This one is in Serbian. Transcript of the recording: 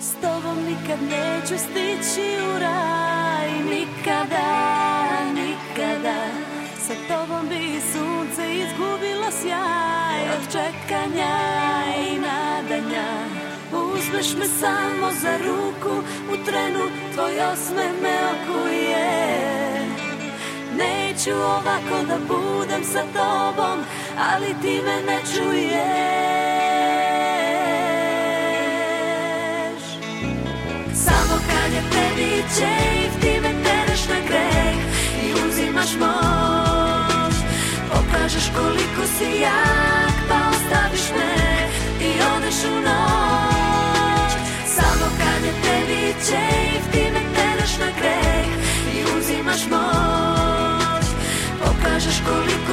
S tobom nikad neću stići u raj. Nikada, nikada. Sa tobom bi sunce izgubilo sjaj. Od čekanja i nadanja uzmeš me samo za ruku. U trenu tvoj osmeh me okuje. Neću ovako da budem sa tobom, ali ti me ne čuješ. Samo kad je tebi čejf, ti me tereš na greh i uzimaš moć. Pokažeš koliko si jak, pa ostaviš me i odeš u noć. Samo kad je tebi čejf, ti me tereš na greh i uzimaš moć. Pokažeš koliko